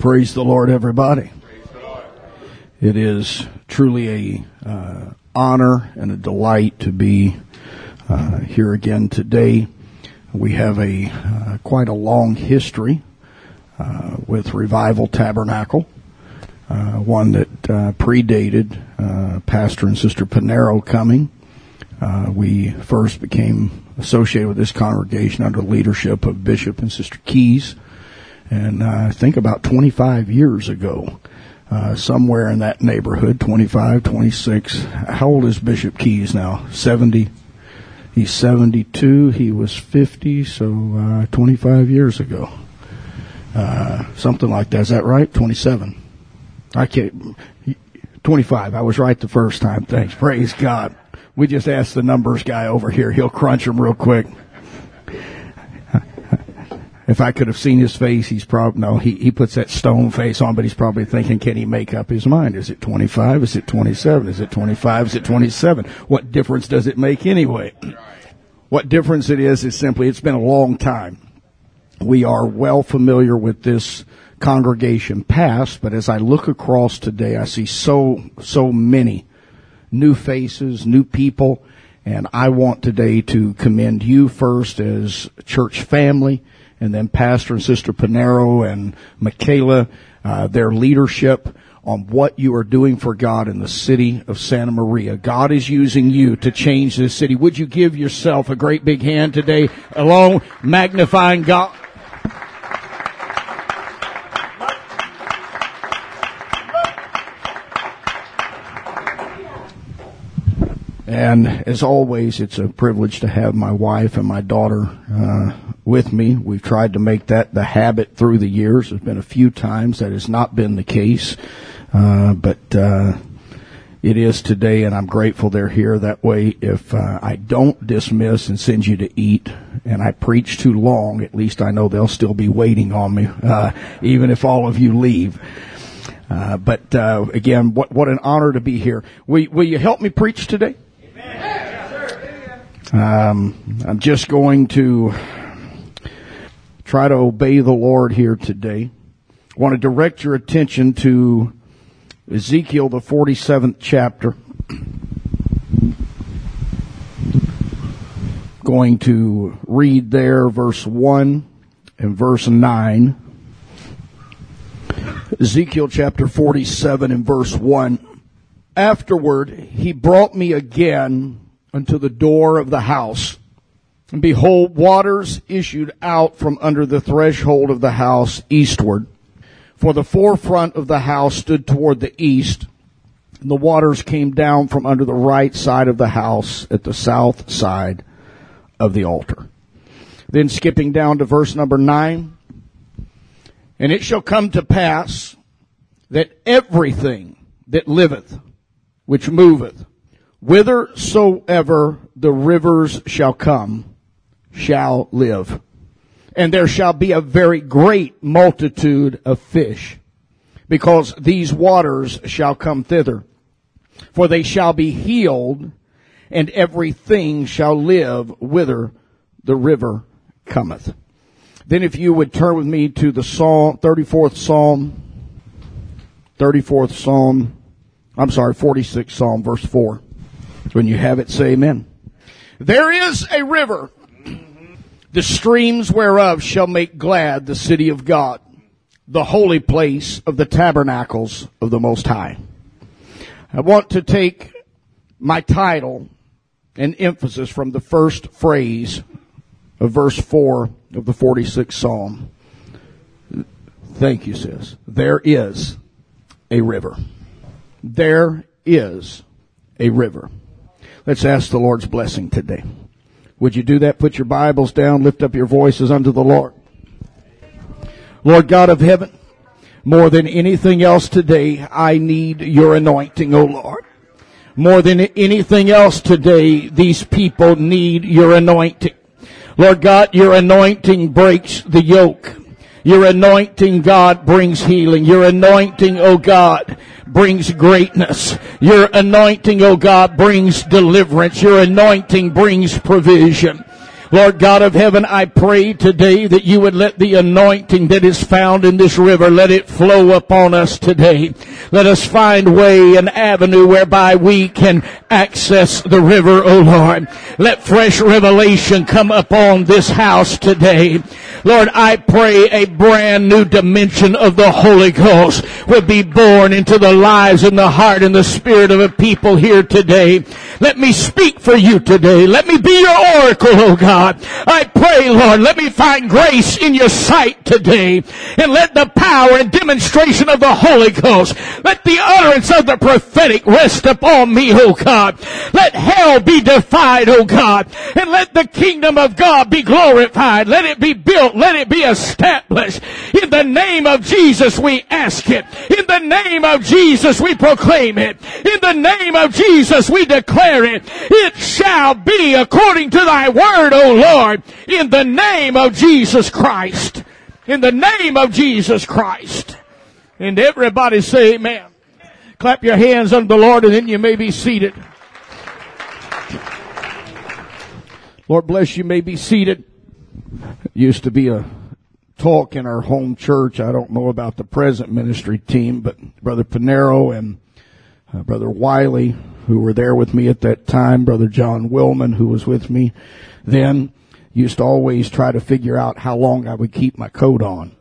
Praise the Lord, everybody. Praise the Lord. It is truly a honor and a delight to be here again today. We have quite a long history with Revival Tabernacle, one that predated Pastor and Sister Panero coming. We first became associated with this congregation under the leadership of Bishop and Sister Keys. And I think about 25 years ago, somewhere in that neighborhood, 25, 26. How old is Bishop Keys now? 70? He's 72. He was 50, so 25 years ago. Something like that. Is that right? 27. I can't. 25. I was right the first time. Thanks. Praise God. We just asked the numbers guy over here. He'll crunch them real quick. If I could have seen his face, he's probably, no, he puts that stone face on, but he's probably thinking, can he make up his mind? Is it 25? Is it 27? Is it 25? Is it 27? What difference does it make anyway? What difference it is simply, it's been a long time. We are well familiar with this congregation past, but as I look across today, I see so many new faces, new people, and I want today to commend you first as church family, and then Pastor and Sister Panero and Michaela, their leadership on what you are doing for God in the city of Santa Maria. God is using you to change this city. Would you give yourself a great big hand today, along magnifying God? And as always, it's a privilege to have my wife and my daughter with me. We've tried to make that the habit through the years. There's been a few times that has not been the case, but it is today, and I'm grateful they're here. That way, if I don't dismiss and send you to eat, and I preach too long, at least I know they'll still be waiting on me, even if all of you leave. But again, what an honor to be here. Will you help me preach today? I'm just going to try to obey the Lord here today. I want to direct your attention to Ezekiel, the 47th chapter. Going to read there verse 1 and verse 9. Ezekiel chapter 47 and verse 1. Afterward, he brought me again unto the door of the house. And behold, waters issued out from under the threshold of the house eastward. For the forefront of the house stood toward the east, and the waters came down from under the right side of the house at the south side of the altar. Then skipping down to verse number 9. And it shall come to pass that everything that liveth, which moveth, whithersoever the rivers shall come, shall live. And there shall be a very great multitude of fish, because these waters shall come thither. For they shall be healed, and everything shall live whither the river cometh. Then if you would turn with me to the 46th Psalm, verse 4. When you have it, say amen. There is a river, the streams whereof shall make glad the city of God, the holy place of the tabernacles of the Most High. I want to take my title and emphasis from the first phrase of verse 4 of the 46th Psalm. Thank you, sis. There is a river. There is a river. Let's ask the Lord's blessing today. Would you do that? Put your Bibles down. Lift up your voices unto the Lord. Lord God of heaven, more than anything else today, I need your anointing, O Lord. More than anything else today, these people need your anointing. Lord God, your anointing breaks the yoke. Your anointing, God, brings healing. Your anointing, oh God, brings greatness. Your anointing, oh God, brings deliverance. Your anointing brings provision. Lord God of heaven, I pray today that you would let the anointing that is found in this river, let it flow upon us today. Let us find way and avenue whereby we can access the river, O Lord. Let fresh revelation come upon this house today. Lord, I pray a brand new dimension of the Holy Ghost would be born into the lives and the heart and the spirit of a people here today. Let me speak for you today. Let me be your oracle, oh God. I pray, Lord, let me find grace in your sight today. And let the power and demonstration of the Holy Ghost, let the utterance of the prophetic rest upon me, oh God. Let hell be defied, oh God. And let the kingdom of God be glorified. Let it be built. Let it be established. In the name of Jesus we ask it. In the name of Jesus we proclaim it. In the name of Jesus we declare it. It shall be according to thy word, O Lord. In the name of Jesus Christ. In the name of Jesus Christ. And everybody say amen. Clap your hands unto the Lord and then you may be seated. Lord bless you, may be seated. Used to be a talk in our home church. I don't know about the present ministry team, but Brother Pinero and Brother Wiley, who were there with me at that time, Brother John Willman, who was with me then, used to always try to figure out how long I would keep my coat on.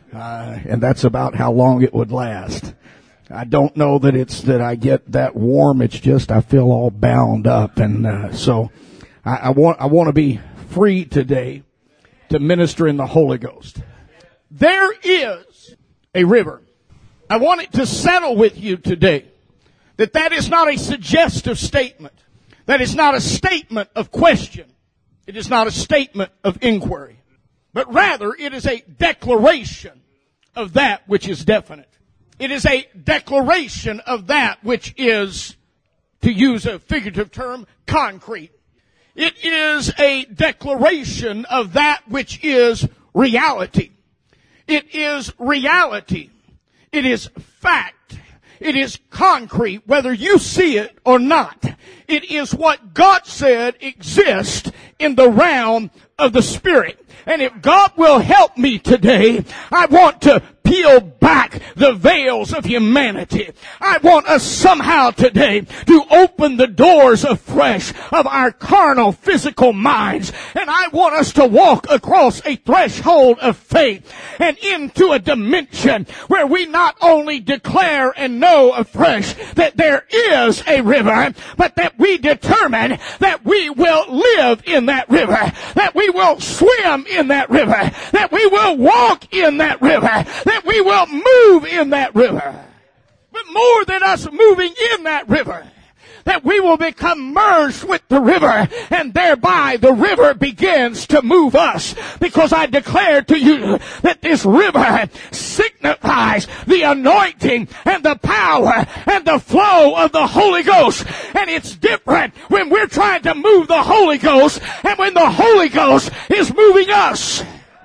And that's about how long it would last. I don't know that it's that I get that warm. It's just I feel all bound up. And so I want to be free today to minister in the Holy Ghost. There is a river. I want it to settle with you today that is not a suggestive statement. That is not a statement of question. It is not a statement of inquiry. But rather it is a declaration of that which is definite. It is a declaration of that which is, to use a figurative term, concrete. It is a declaration of that which is reality. It is reality. It is fact. It is concrete, whether you see it or not. It is what God said exists in the realm of the Spirit. And if God will help me today, I want to peel back the veils of humanity. I want us somehow today to open the doors afresh of our carnal physical minds. And I want us to walk across a threshold of faith and into a dimension where we not only declare and know afresh that there is a river, but that we determine that we will live in that river, that we will swim in that river, that we will walk in that river, that we will move in that river. But more than us moving in that river, that we will become merged with the river, and thereby the river begins to move us. Because I declare to you that this river signifies the anointing and the power and the flow of the Holy Ghost. And it's different when we're trying to move the Holy Ghost and when the Holy Ghost is moving us.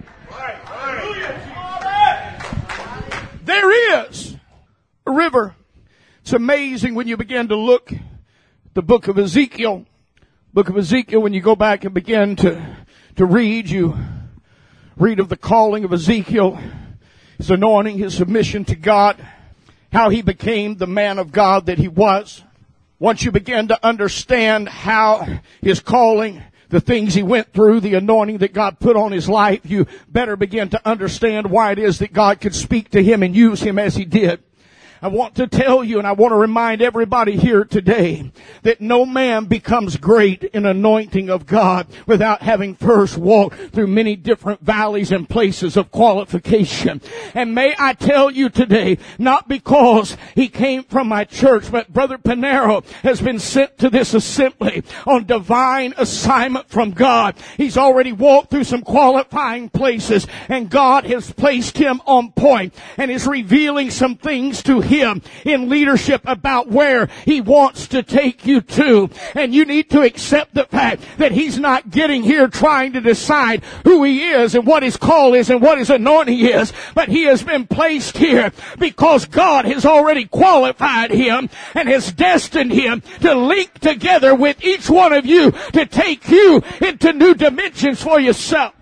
There is a river. It's amazing when you begin to look at the book of Ezekiel. Book of Ezekiel, when you go back and begin to read, you read of the calling of Ezekiel, his anointing, his submission to God, how he became the man of God that he was. Once you begin to understand how his calling, the things he went through, the anointing that God put on his life, you better begin to understand why it is that God could speak to him and use him as he did. I want to tell you, and I want to remind everybody here today, that no man becomes great in anointing of God without having first walked through many different valleys and places of qualification. And may I tell you today, not because he came from my church, but Brother Pinero has been sent to this assembly on divine assignment from God. He's already walked through some qualifying places, and God has placed him on point and is revealing some things to him him in leadership about where he wants to take you to. And you need to accept the fact that he's not getting here trying to decide who he is and what his call is and what his anointing is, but he has been placed here because God has already qualified him and has destined him to link together with each one of you to take you into new dimensions for yourself.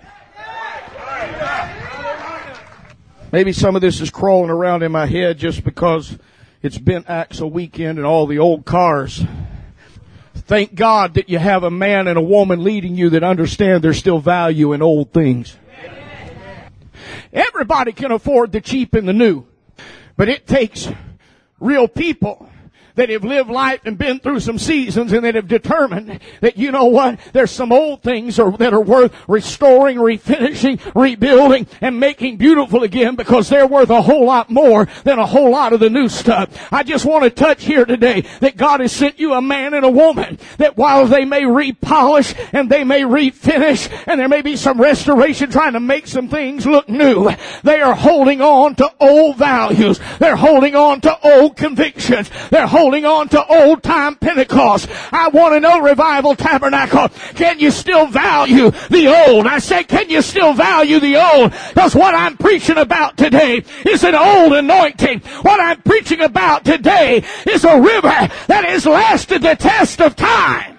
Maybe some of this is crawling around in my head just because it's been Axle weekend and all the old cars. Thank God that you have a man and a woman leading you that understand there's still value in old things. Everybody can afford the cheap and the new, but it takes real people that have lived life and been through some seasons and that have determined that, you know what, there's some old things that are worth restoring, refinishing, rebuilding, and making beautiful again because they're worth a whole lot more than a whole lot of the new stuff. I just want to touch here today that God has sent you a man and a woman that while they may repolish and they may refinish and there may be some restoration trying to make some things look new, they are holding on to old values. They're holding on to old convictions. They're holding on to old time Pentecost. I want to know, Revival Tabernacle, can you still value the old? I say, can you still value the old? Because what I'm preaching about today is an old anointing. What I'm preaching about today is a river that has lasted the test of time.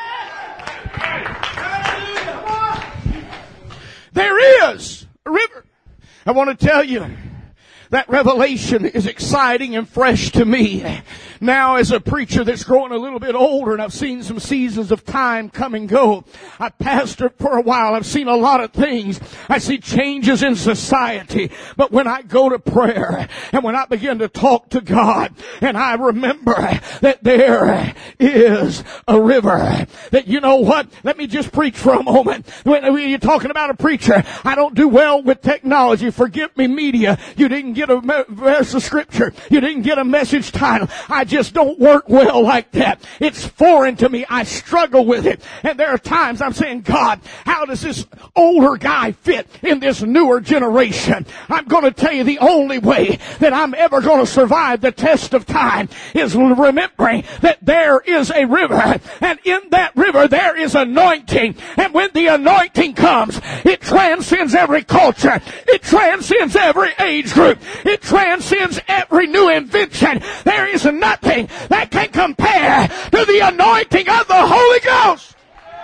There is a river. I want to tell you, that revelation is exciting and fresh to me. Now, as a preacher that's growing a little bit older and I've seen some seasons of time come and go. I pastored for a while. I've seen a lot of things. I see changes in society. But when I go to prayer and when I begin to talk to God and I remember that there is a river, that you know what? Let me just preach for a moment. When you're talking about a preacher, I don't do well with technology. Forgive me, media. You didn't get a verse of scripture. You didn't get a message title. I just don't work well like that. It's foreign to me. I struggle with it. And there are times I'm saying, God, how does this older guy fit in this newer generation? I'm going to tell you the only way that I'm ever going to survive the test of time is remembering that there is a river. And in that river there is anointing. And when the anointing comes, it transcends every culture. It transcends every age group. It transcends every new invention. There is nothing that can compare to the anointing of the Holy Ghost.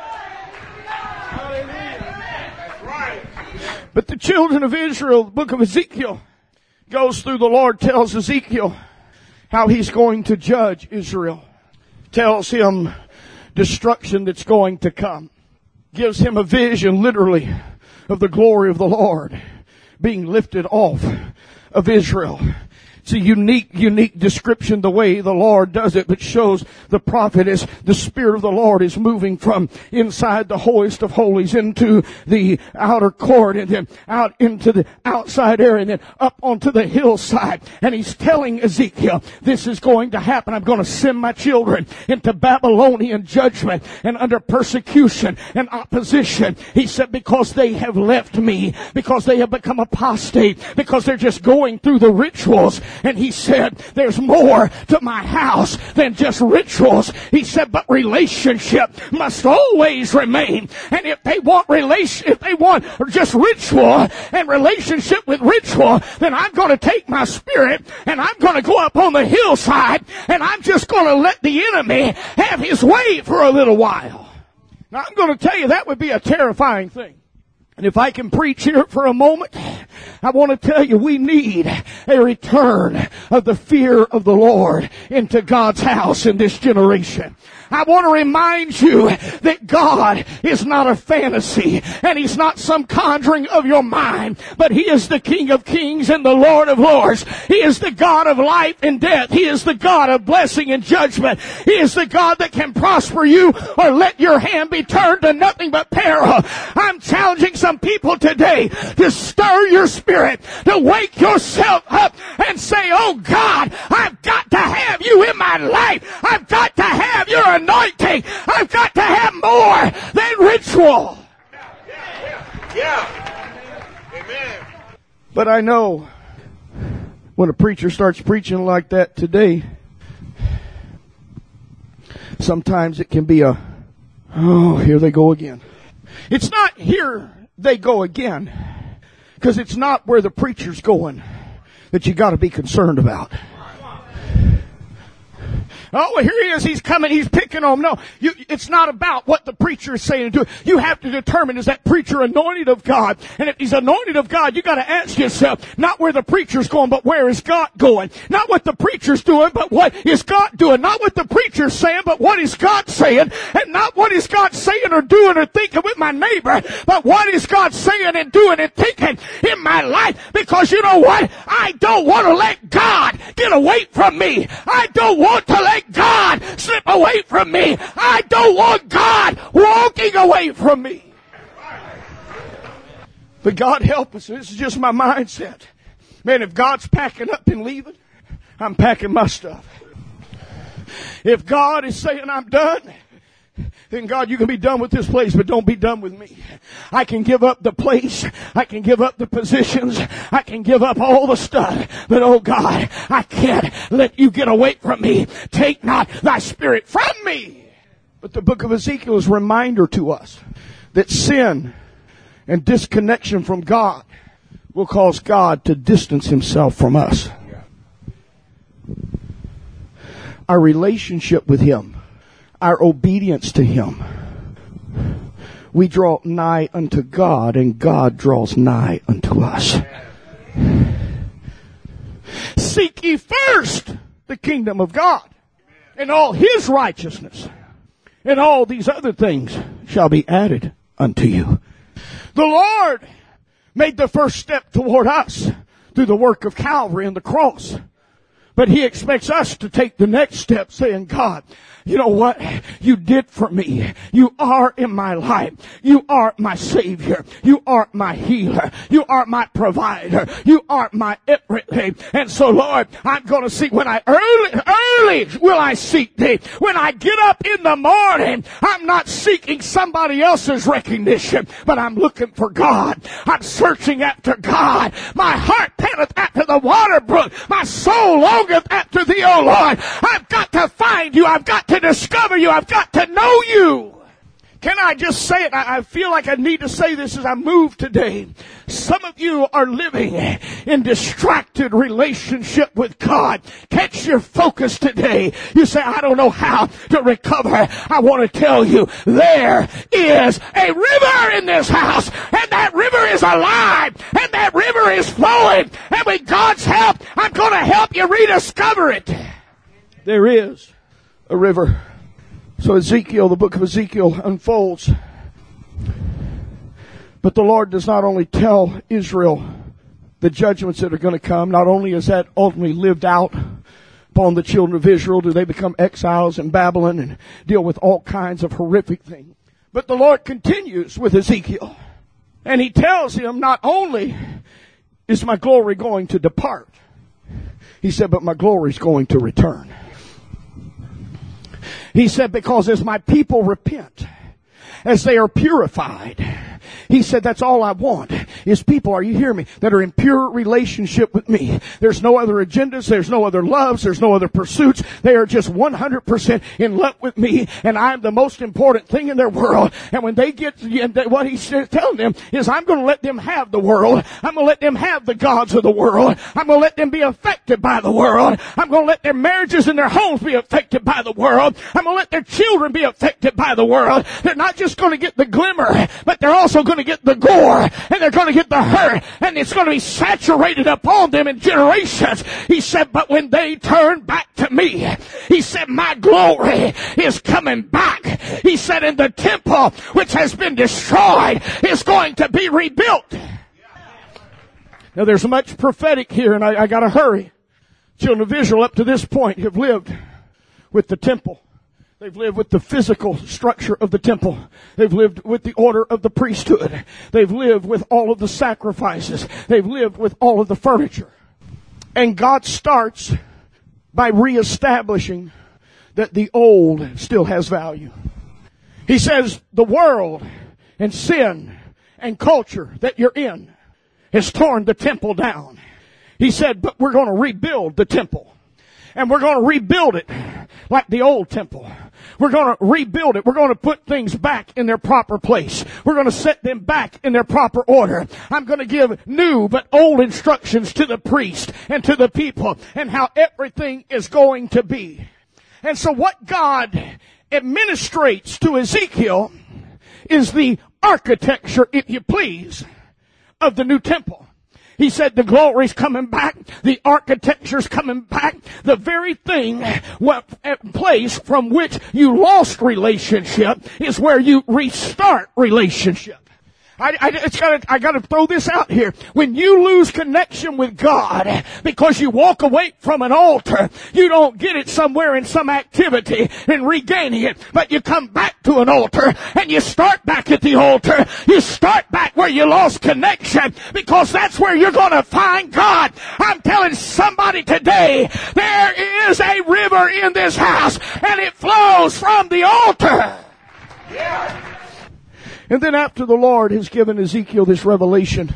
But the children of Israel, the book of Ezekiel goes through, the Lord tells Ezekiel how he's going to judge Israel. Tells him destruction that's going to come. Gives him a vision, literally, of the glory of the Lord being lifted off of Israel. It's a unique description the way the Lord does it, but shows the prophet as the Spirit of the Lord is moving from inside the holiest of holies into the outer court and then out into the outside area and then up onto the hillside. And he's telling Ezekiel, this is going to happen. I'm going to send my children into Babylonian judgment and under persecution and opposition. He said, because they have left me, because they have become apostate, because they're just going through the rituals. And he said, there's more to my house than just rituals. He said, but relationship must always remain. And if they want just ritual and relationship with ritual, then I'm going to take my spirit and I'm going to go up on the hillside and I'm just going to let the enemy have his way for a little while. Now I'm going to tell you that would be a terrifying thing. And if I can preach here for a moment, I want to tell you we need a return of the fear of the Lord into God's house in this generation. I want to remind you that God is not a fantasy and He's not some conjuring of your mind, but He is the King of Kings and the Lord of Lords. He is the God of life and death. He is the God of blessing and judgment. He is the God that can prosper you or let your hand be turned to nothing but peril. I'm challenging some people today to stir your spirit, to wake yourself up and say, oh God, I've got to have you in my life. I've got to have your anointing. I've got to have more than ritual. Yeah. Amen. But I know When a preacher starts preaching like that today, sometimes it can be here they go again. It's not here they go again, because it's not where the preacher's going that you got to be concerned about. Oh, here he is. He's coming. He's picking on them. No, it's not about what the preacher is saying and doing. You have to determine, is that preacher anointed of God? And if he's anointed of God, you got to ask yourself, not where the preacher's going, but where is God going? Not what the preacher's doing, but what is God doing? Not what the preacher's saying, but what is God saying? And not what is God saying or doing or thinking with my neighbor, but what is God saying and doing and thinking in my life? Because you know what? I don't want to let God get away from me. I don't want to let God slip away from me. I don't want God walking away from me. But God help us. This is just my mindset. Man, if God's packing up and leaving, I'm packing my stuff. If God is saying I'm done, then God, you can be done with this place, but don't be done with me. I can give up the place. I can give up the positions. I can give up all the stuff. But oh God, I can't let you get away from me. Take not thy spirit from me. But the book of Ezekiel is a reminder to us that sin and disconnection from God will cause God to distance himself from us. Our relationship with him, our obedience to him, we draw nigh unto God, and God draws nigh unto us. Seek ye first the kingdom of God and all his righteousness, and all these other things shall be added unto you. The Lord made the first step toward us through the work of Calvary and the cross. But he expects us to take the next step, saying, God, you know what? You did for me. You are in my life. You are my Savior. You are my healer. You are my provider. You are my everything. And so, Lord, I'm going to seek, when I early will I seek thee. When I get up in the morning, I'm not seeking somebody else's recognition, but I'm looking for God. I'm searching after God. My heart panteth after the water brook. My soul longeth after thee, O Lord. I've got to find you. I've got to discover you. I've got to know you. Can I just say it? I feel like I need to say this as I move today. Some of you are living in distracted relationship with God. Catch your focus today. You say, I don't know how to recover. I want to tell you, there is a river in this house, and that river is alive, and that river is flowing, and with God's help, I'm going to help you rediscover it. There is a river. So Ezekiel, the book of Ezekiel unfolds. But the Lord does not only tell Israel the judgments that are going to come, not only is that ultimately lived out upon the children of Israel, do they become exiles in Babylon and deal with all kinds of horrific things. But the Lord continues with Ezekiel. And he tells him, not only is my glory going to depart, he said, but my glory is going to return. He said, because as my people repent, as they are purified, he said, that's all I want is people, are you hearing me, that are in pure relationship with me. There's no other agendas. There's no other loves. There's no other pursuits. They are just 100% in love with me, and I'm the most important thing in their world. And when they get, what he's telling them is, I'm going to let them have the world. I'm going to let them have the gods of the world. I'm going to let them be affected by the world. I'm going to let their marriages and their homes be affected by the world. I'm going to let their children be affected by the world. They're not just going to get the glimmer, but they're also going to get the gore, and they're going to get the hurt, and it's going to be saturated upon them in generations. He said, but when they turn back to me, he said, my glory is coming back. He said, and the temple which has been destroyed is going to be rebuilt. Now there's much prophetic here, and I got to hurry. Children of Israel up to this point have lived with the temple. They've lived with the physical structure of the temple. They've lived with the order of the priesthood. They've lived with all of the sacrifices. They've lived with all of the furniture. And God starts by reestablishing that the old still has value. He says the world and sin and culture that you're in has torn the temple down. He said, but we're going to rebuild the temple. And we're going to rebuild it like the old temple. We're going to rebuild it. We're going to put things back in their proper place. We're going to set them back in their proper order. I'm going to give new but old instructions to the priest and to the people and how everything is going to be. And so what God administrates to Ezekiel is the architecture, if you please, of the new temple. He said the glory's coming back, the architecture's coming back, the very thing, place from which you lost relationship is where you restart relationship. I gotta throw this out here. When you lose connection with God because you walk away from an altar, you don't get it somewhere in some activity and regaining it, but you come back to an altar and you start back at the altar. You start back where you lost connection because that's where you're gonna find God. I'm telling somebody today, there is a river in this house and it flows from the altar. Yeah. And then after the Lord has given Ezekiel this revelation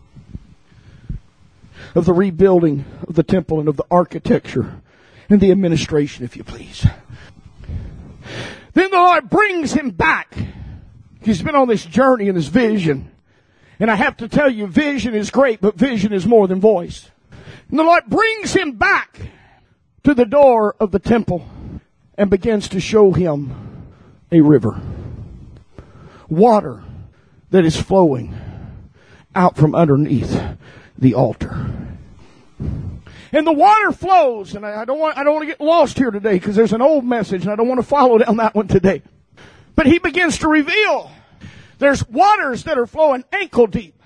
of the rebuilding of the temple and of the architecture and the administration, if you please, then the Lord brings him back. He's been on this journey in his vision. And I have to tell you, vision is great, but vision is more than voice. And the Lord brings him back to the door of the temple and begins to show him a river. Water that is flowing out from underneath the altar. And the water flows, and I don't want to get lost here today because there's an old message and I don't want to follow down that one today. But he begins to reveal there's waters that are flowing ankle deep.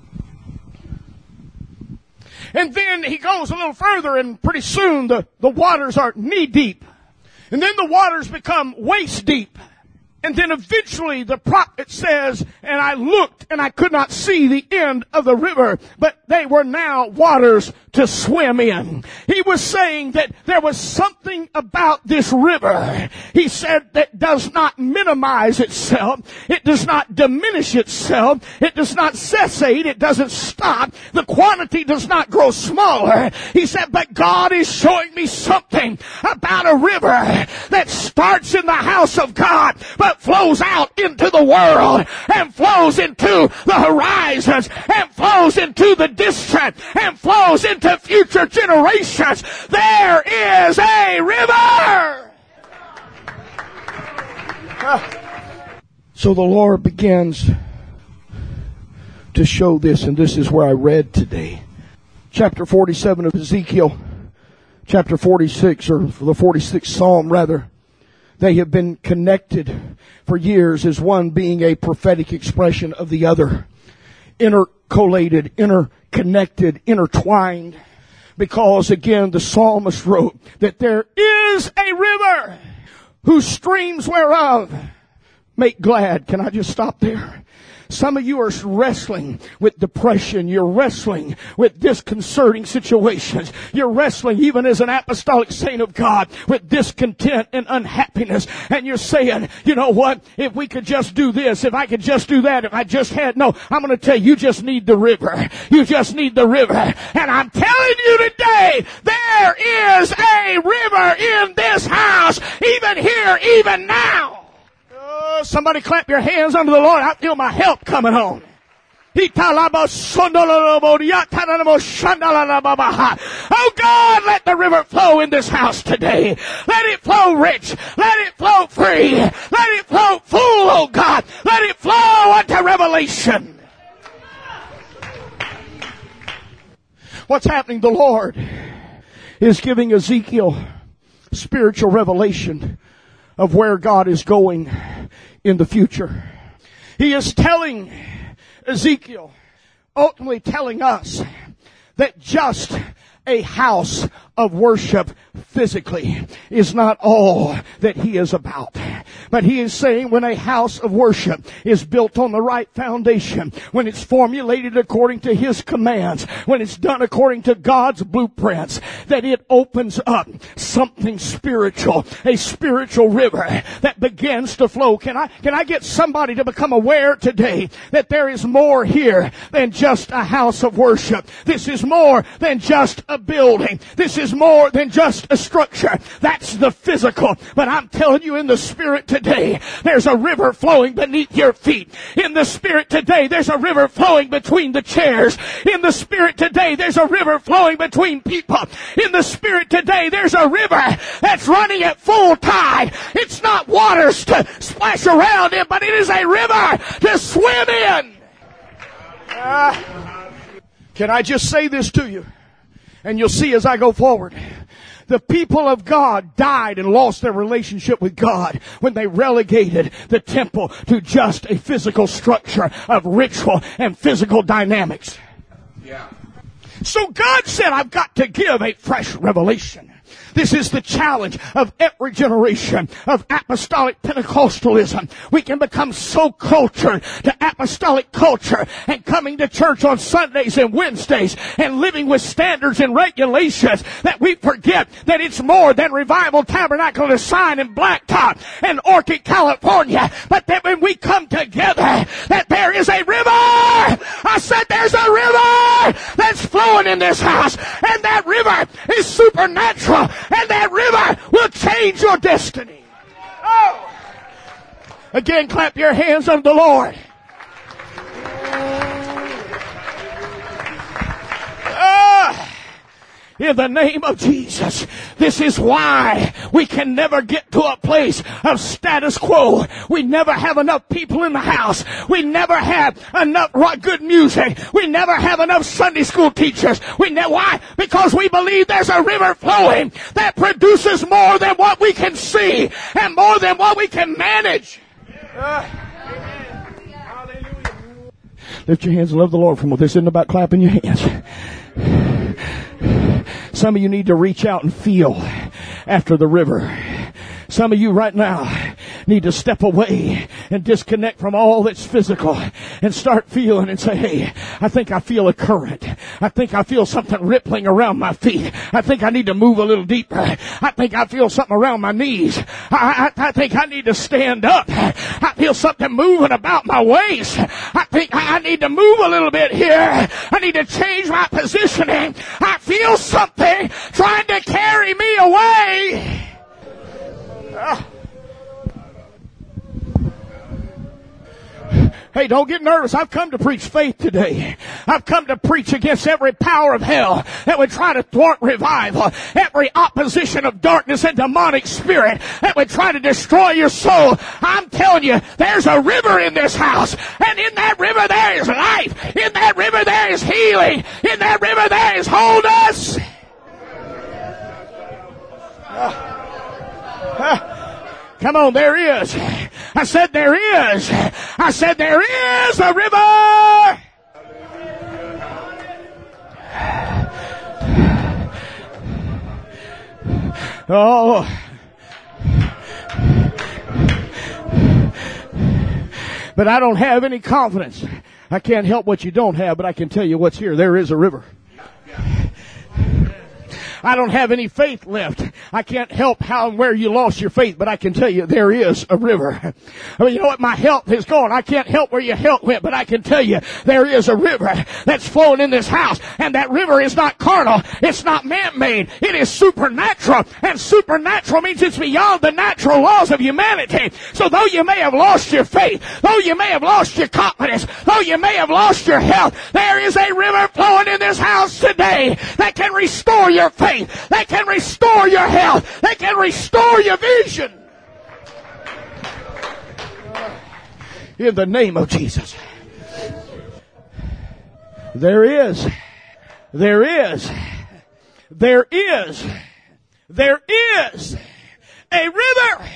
And then he goes a little further and pretty soon the waters are knee deep. And then the waters become waist deep. And then eventually the prophet says, and I looked and I could not see the end of the river, but they were now waters to swim in. He was saying that there was something about this river, he said, that does not minimize itself. It does not diminish itself. It does not cessate. It doesn't stop. The quantity does not grow smaller. He said, but God is showing me something about a river that starts in the house of God, but flows out into the world and flows into the horizons and flows into the distant and flows into future generations. There is a river. So the Lord begins to show this, and this is where I read today. Chapter 47 of Ezekiel, chapter 46, or the 46th Psalm rather. They have been connected for years as one being a prophetic expression of the other. Intercollated, interconnected, intertwined. Because again, the psalmist wrote that there is a river whose streams whereof make glad. Can I just stop there? Some of you are wrestling with depression. You're wrestling with disconcerting situations. You're wrestling, even as an apostolic saint of God, with discontent and unhappiness. And you're saying, you know what? If we could just do this, if I could just do that, if I just had... No, I'm going to tell you, you just need the river. You just need the river. And I'm telling you today, there is a river in this house, even here, even now. Somebody clap your hands unto the Lord. I feel my help coming on. Oh God, let the river flow in this house today. Let it flow rich. Let it flow free. Let it flow full, oh God. Let it flow unto revelation. What's happening? The Lord is giving Ezekiel spiritual revelation of where God is going in the future. He is telling Ezekiel, ultimately telling us, that just a house of worship physically is not all that he is about. But he is saying when a house of worship is built on the right foundation, when it's formulated according to his commands, when it's done according to God's blueprints, that it opens up something spiritual, a spiritual river that begins to flow. Can I get somebody to become aware today that there is more here than just a house of worship? This is more than just a building. This is more than just a structure. That's the physical. But I'm telling you, in the spirit today, there's a river flowing beneath your feet. In the spirit today, there's a river flowing between the chairs. In the spirit today, there's a river flowing between people. In the spirit today, there's a river that's running at full tide. It's not waters to splash around in, but it is a river to swim in. Can I just say this to you? And you'll see as I go forward. The people of God died and lost their relationship with God when they relegated the temple to just a physical structure of ritual and physical dynamics. Yeah. So God said, I've got to give a fresh revelation. This is the challenge of every generation of apostolic Pentecostalism. We can become so cultured to apostolic culture and coming to church on Sundays and Wednesdays and living with standards and regulations that we forget that it's more than Revival Tabernacle and Sign in Blacktop and Orchid, California. But that when we come together, that there is a river. I said there's a river that's flowing in this house. And that river is supernatural. And that river will change your destiny. Oh! Again, clap your hands unto the Lord. In the name of Jesus. This is why we can never get to a place of status quo. We never have enough people in the house. We never have enough good music. We never have enough Sunday school teachers. Why? Because we believe there's a river flowing that produces more than what we can see and more than what we can manage. Lift your hands and love the Lord. This isn't about clapping your hands. Some of you need to reach out and feel after the river. Some of you right now need to step away and disconnect from all that's physical and start feeling and say, hey, I think I feel a current. I think I feel something rippling around my feet. I think I need to move a little deeper. I think I feel something around my knees. I think I need to stand up. I feel something moving about my waist. I think I need to move a little bit here. I need to change my positioning. I feel something trying to carry me away. Hey, don't get nervous. I've come to preach faith today. I've come to preach against every power of hell that would try to thwart revival, every opposition of darkness and demonic spirit that would try to destroy your soul. I'm telling you, there's a river in this house, and in that river there is life. In that river there is healing. In that river there is wholeness. Come on, there is. I said there is. I said there is a river. Oh. But I don't have any confidence. I can't help what you don't have, but I can tell you what's here. There is a river. I don't have any faith left. I can't help how and where you lost your faith, but I can tell you there is a river. I mean, you know what? My health is gone. I can't help where your health went, but I can tell you there is a river that's flowing in this house. And that river is not carnal. It's not man-made. It is supernatural. And supernatural means it's beyond the natural laws of humanity. So though you may have lost your faith, though you may have lost your confidence, though you may have lost your health, there is a river flowing in this house today that can restore your faith. That can restore your health. That can restore your vision. In the name of Jesus. There is a river.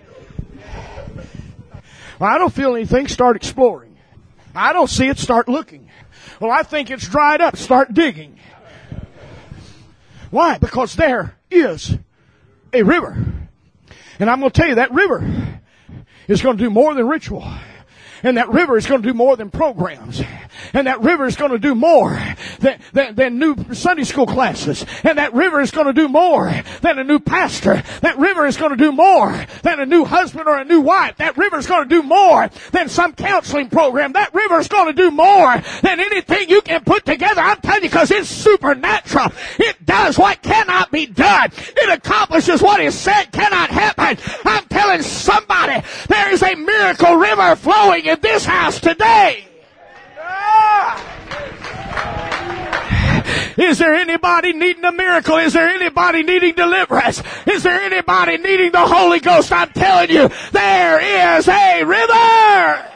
Well, I don't feel anything. Start exploring. I don't see it. Start looking. Well, I think it's dried up. Start digging. Why? Because there is a river. And I'm going to tell you, that river is going to do more than ritual. And that river is going to do more than programs. And that river is going to do more than new Sunday school classes. And that river is going to do more than a new pastor. That river is going to do more than a new husband or a new wife. That river is going to do more than some counseling program. That river is going to do more than anything you can put together. I'm telling you, because it's supernatural. It does what cannot be done. It accomplishes what is said cannot happen. I'm telling somebody, there is a miracle river flowing in this house today. Is there anybody needing a miracle? Is there anybody needing deliverance? Is there anybody needing the Holy Ghost? I'm telling you, there is a river.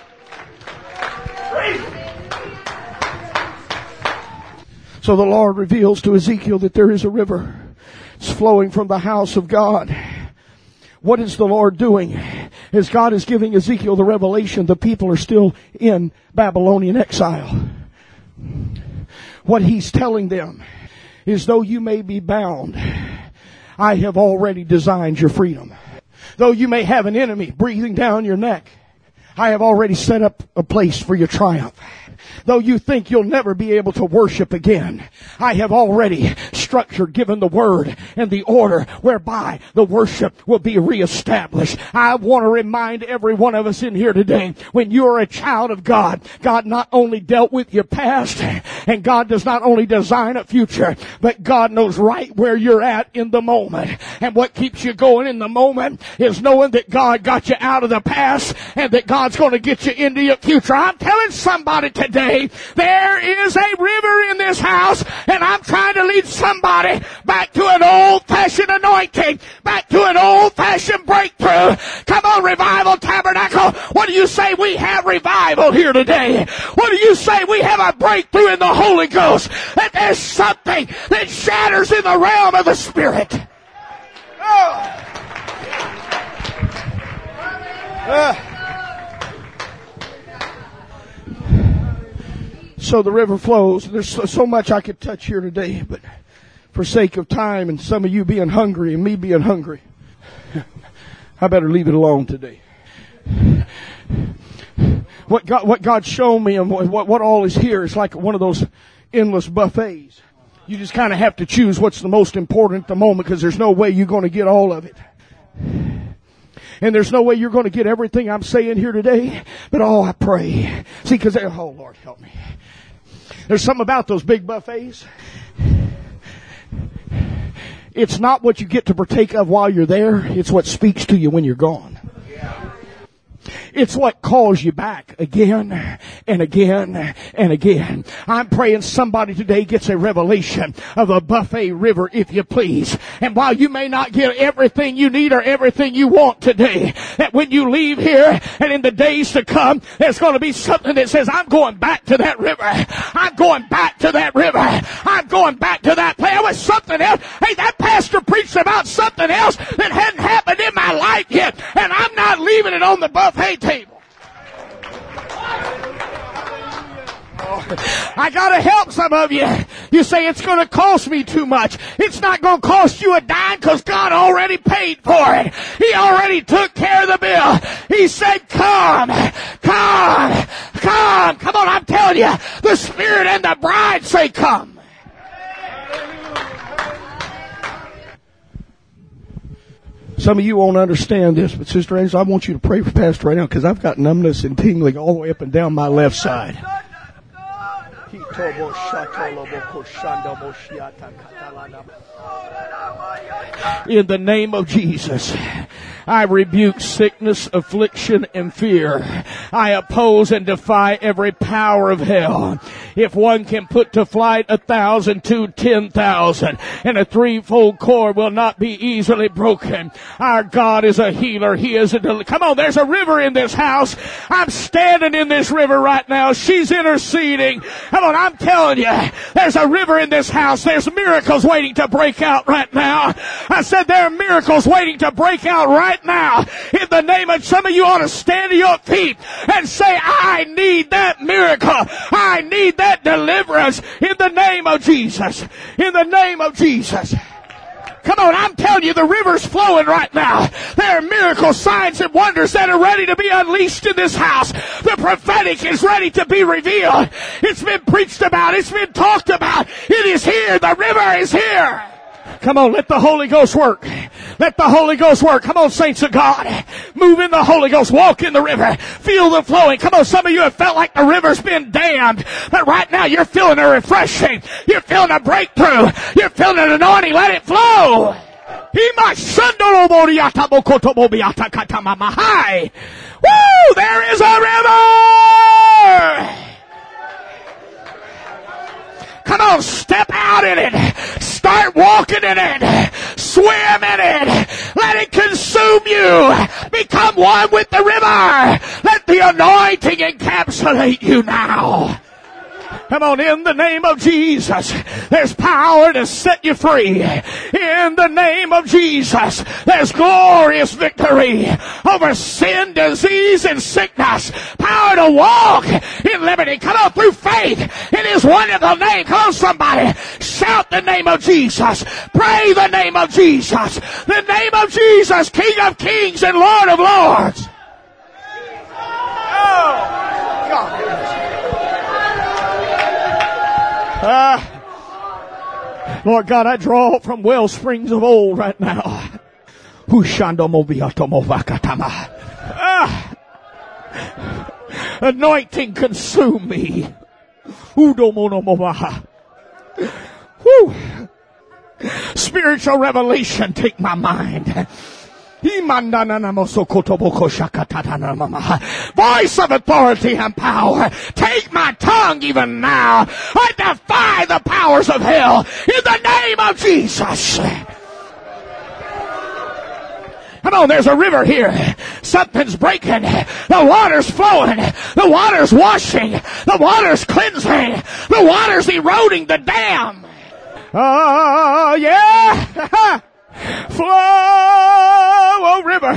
So the Lord reveals to Ezekiel that there is a river. It's flowing from the house of God. What is the Lord doing? As God is giving Ezekiel the revelation, the people are still in Babylonian exile. What He's telling them is, though you may be bound, I have already designed your freedom. Though you may have an enemy breathing down your neck, I have already set up a place for your triumph. Though you think you'll never be able to worship again, I have already structured, given the word and the order whereby the worship will be reestablished. I want to remind every one of us in here today, when you are a child of God, God not only dealt with your past, and God does not only design a future, but God knows right where you're at in the moment. And what keeps you going in the moment is knowing that God got you out of the past and that God's going to get you into your future. I'm telling somebody today, there is a river in this house, and I'm trying to lead somebody back to an old-fashioned anointing, back to an old-fashioned breakthrough. Come on, Revival Tabernacle. What do you say we have revival here today? What do you say we have a breakthrough in the Holy Ghost? That there's something that shatters in the realm of the Spirit. So the river flows. There's so much I could touch here today, but for sake of time and some of you being hungry and me being hungry, I better leave it alone today. What God's shown me and what all is here is like one of those endless buffets. You just kind of have to choose what's the most important at the moment, because there's no way you're going to get all of it. And there's no way you're going to get everything I'm saying here today. But I pray. See, because, oh Lord, help me. There's something about those big buffets. It's not what you get to partake of while you're there. It's what speaks to you when you're gone. It's what calls you back again and again and again. I'm praying somebody today gets a revelation of a buffet river, if you please. And while you may not get everything you need or everything you want today, that when you leave here and in the days to come, there's going to be something that says, I'm going back to that river. I'm going back to that river. I'm going back to that place. There was something else. Hey, that pastor preached about something else that hadn't happened in my life yet, and I'm not leaving it on the buffet table. I gotta help some of you. You say it's gonna cost me too much. It's not gonna cost you a dime, because God already paid for it. He already took care of the bill. He said, come. Come on, I'm telling you, the Spirit and the bride say come. Some of you won't understand this, but Sister Angela, I want you to pray for Pastor right now, because I've got numbness and tingling all the way up and down my left side. In the name of Jesus, I rebuke sickness, affliction, and fear. I oppose and defy every power of hell. If one can put to flight 1,000 to 10,000, and a threefold cord will not be easily broken. Our God is a healer. He is a come on, there's a river in this house. I'm standing in this river right now. She's interceding. Come on, I'm telling you, there's a river in this house. There's miracles waiting to break out right now. I said there are miracles waiting to break out right now. In the name of, some of you ought to stand to your feet and say, I need that miracle. I need that deliverance in the name of Jesus. In the name of Jesus. Come on, I'm telling you, the river's flowing right now. There are miracles, signs, and wonders that are ready to be unleashed in this house. The prophetic is ready to be revealed. It's been preached about. It's been talked about. It is here. The river is here. Come on, let the Holy Ghost work. Let the Holy Ghost work. Come on, saints of God. Move in the Holy Ghost. Walk in the river. Feel the flowing. Come on, some of you have felt like the river's been dammed. But right now you're feeling a refreshing. You're feeling a breakthrough. You're feeling an anointing. Let it flow. Woo! There is a river! Come on, step out in it. Start walking in it. Swim in it. Let it consume you. Become one with the river. Let the anointing encapsulate you now. Come on, in the name of Jesus, there's power to set you free. In the name of Jesus, there's glorious victory over sin, disease, and sickness. Power to walk in liberty. Come on, through faith in His wonderful name. Come on, somebody. Shout the name of Jesus. Pray the name of Jesus. The name of Jesus, King of kings and Lord of lords. Oh, God. Lord God, I draw from well springs of old right now. Anointing consume me. Spiritual revelation take my mind. Voice of authority and power. Take my tongue even now. I defy the powers of hell in the name of Jesus. Come on, there's a river here. Something's breaking. The water's flowing. The water's washing. The water's cleansing. The water's eroding the dam. Oh, yeah. Flow, oh river.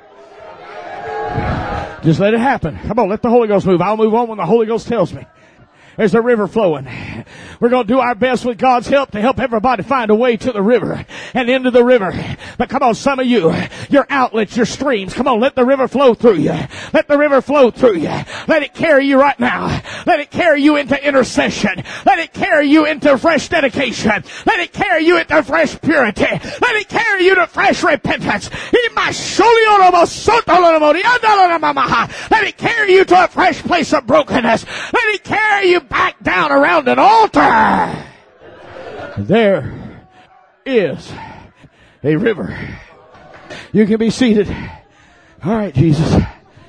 Just let it happen. Come on, let the Holy Ghost move. I'll move on when the Holy Ghost tells me. There's a river flowing. We're going to do our best with God's help to help everybody find a way to the river and into the river. But come on, some of you, your outlets, your streams, come on, let the river flow through you. Let the river flow through you. Let it carry you right now. Let it carry you into intercession. Let it carry you into fresh dedication. Let it carry you into fresh purity. Let it carry you to fresh repentance. Let it carry you to a fresh place of brokenness. Let it carry you back down around an altar. There is a river. You can be seated. All right, Jesus.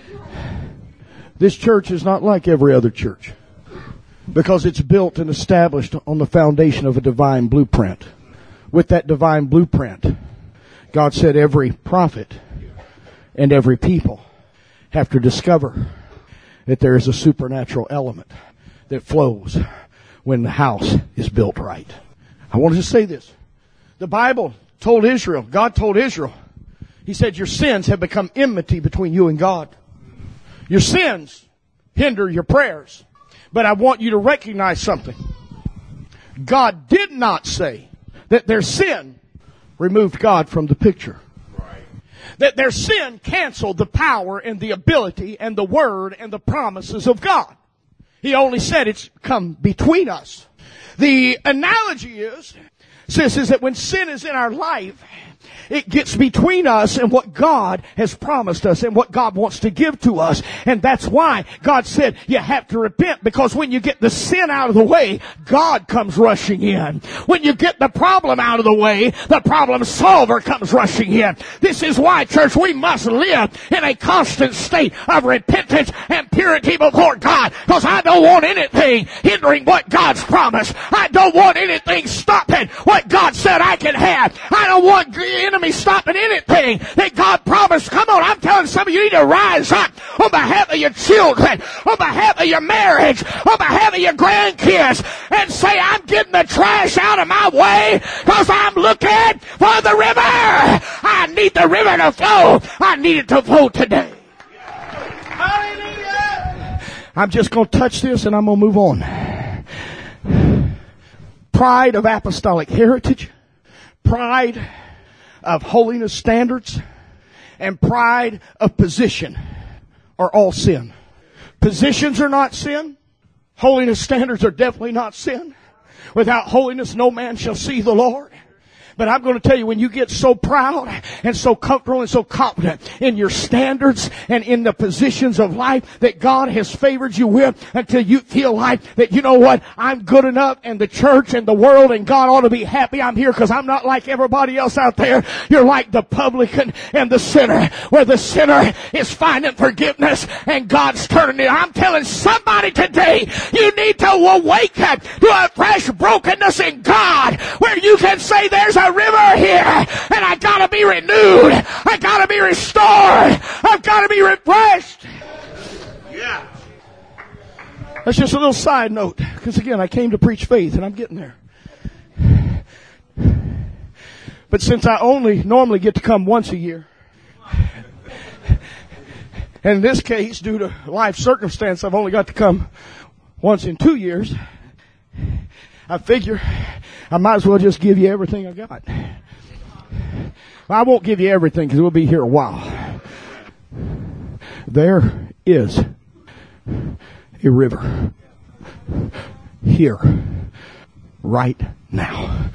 This church is not like every other church because it's built and established on the foundation of a divine blueprint. With that divine blueprint, God said every prophet and every people have to discover that there is a supernatural element that flows when the house is built right. I want to say this. The Bible told Israel, God told Israel, He said, your sins have become enmity between you and God. Your sins hinder your prayers. But I want you to recognize something. God did not say that their sin removed God from the picture. That their sin canceled the power and the ability and the word and the promises of God. He only said it's come between us. The analogy is that when sin is in our life, it gets between us and what God has promised us and what God wants to give to us. And that's why God said you have to repent, because when you get the sin out of the way, God comes rushing in. When you get the problem out of the way, the problem solver comes rushing in. This is why, church, we must live in a constant state of repentance and purity before God, because I don't want anything hindering what God's promised. I don't want anything stopping what God said I can have. I don't want the enemy stopping anything that God promised. Come on, I'm telling some of you need to rise up on behalf of your children, on behalf of your marriage, on behalf of your grandkids, and say, I'm getting the trash out of my way because I'm looking for the river. I need the river to flow. I need it to flow today. Hallelujah. I'm just going to touch this and I'm going to move on. Pride of apostolic heritage. Pride of holiness standards and pride of position are all sin. Positions are not sin. Holiness standards are definitely not sin. Without holiness, no man shall see the Lord. But I'm going to tell you, when you get so proud and so comfortable and so confident in your standards and in the positions of life that God has favored you with, until you feel like that, you know what, I'm good enough, and the church and the world and God ought to be happy I'm here because I'm not like everybody else out there. You're like the publican and the sinner, where the sinner is finding forgiveness and God's turning it. I'm telling somebody today, you need to awaken to a fresh brokenness in God, where you can say, there's a river here, and I gotta be renewed. I gotta be restored. I've gotta be refreshed. Yeah. That's just a little side note, because again, I came to preach faith, and I'm getting there. But since I only normally get to come once a year, and in this case, due to life circumstance, I've only got to come once in 2 years, I figure I might as well just give you everything I got. I won't give you everything because we'll be here a while. There is a river here right now.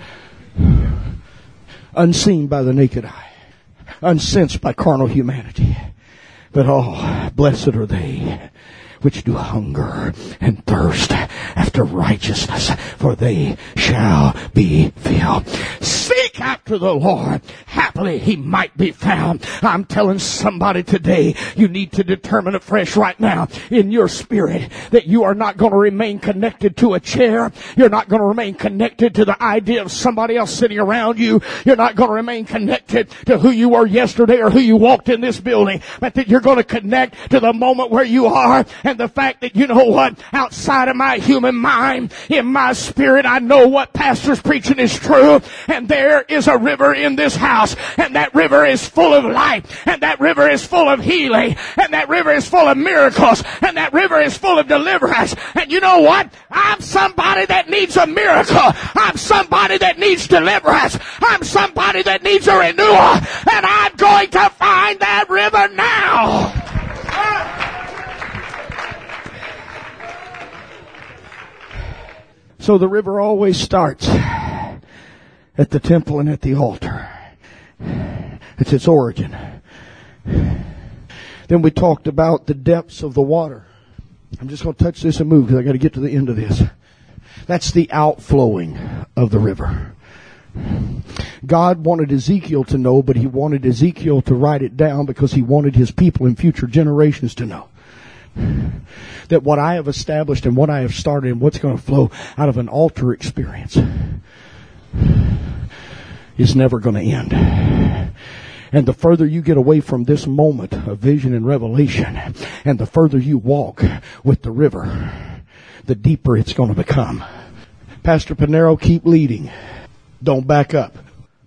Unseen by the naked eye. Unsensed by carnal humanity. But blessed are they which do hunger and thirst after righteousness, for they shall be filled. Seek after the Lord. Happily he might be found. I'm telling somebody today, you need to determine afresh right now in your spirit that you are not going to remain connected to a chair. You're not going to remain connected to the idea of somebody else sitting around you. You're not going to remain connected to who you were yesterday or who you walked in this building, but that you're going to connect to the moment where you are, and the fact that, you know what, outside of my human mind, in my spirit, I know what pastor's preaching is true, and there is a river in this house, and that river is full of life, and that river is full of healing, and that river is full of miracles, and that river is full of deliverance. And you know what? I'm somebody that needs a miracle. I'm somebody that needs deliverance. I'm somebody that needs a renewal, and I'm going to find that river now. So the river always starts at the temple and at the altar. It's its origin. Then we talked about the depths of the water. I'm just going to touch this and move because I got to get to the end of this. That's the outflowing of the river. God wanted Ezekiel to know, but he wanted Ezekiel to write it down because he wanted his people in future generations to know that what I have established and what I have started and what's going to flow out of an altar experience is never going to end. And the further you get away from this moment of vision and revelation, and the further you walk with the river, the deeper it's going to become. Pastor Pinero, keep leading. Don't back up.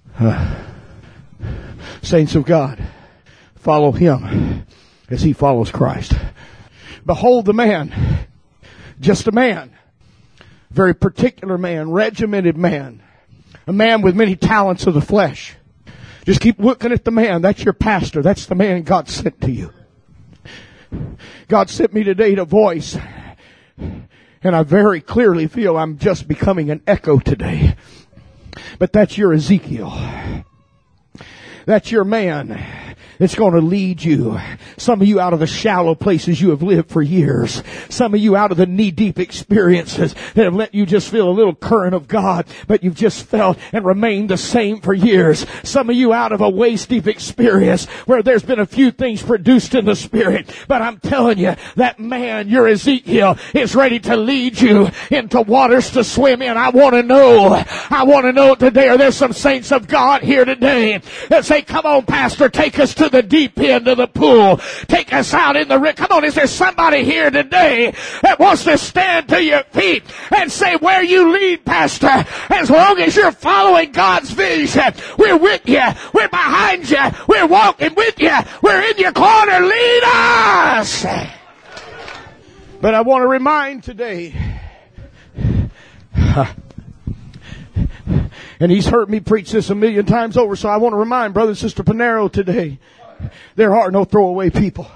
Saints of God, follow him as he follows Christ. Behold the man, just a man, very particular man, regimented man, a man with many talents of the flesh. Just keep looking at the man. That's your pastor. That's the man God sent to you. God sent me today to voice, and I very clearly feel I'm just becoming an echo today. But that's your Ezekiel. That's your man. It's going to lead you. Some of you out of the shallow places you have lived for years. Some of you out of the knee-deep experiences that have let you just feel a little current of God, but you've just felt and remained the same for years. Some of you out of a waist-deep experience where there's been a few things produced in the Spirit. But I'm telling you, that man, your Ezekiel, is ready to lead you into waters to swim in. I want to know today, are there some saints of God here today that say, come on, Pastor, take us to the deep end of the pool. Take us out in the river. Come on, is there somebody here today that wants to stand to your feet and say, where you lead, Pastor, as long as you're following God's vision, we're with you, we're behind you, we're walking with you, we're in your corner, lead us. But I want to remind today, And he's heard me preach this 1,000,000 times over, so I want to remind Brother and Sister Panero today, there are no throwaway people.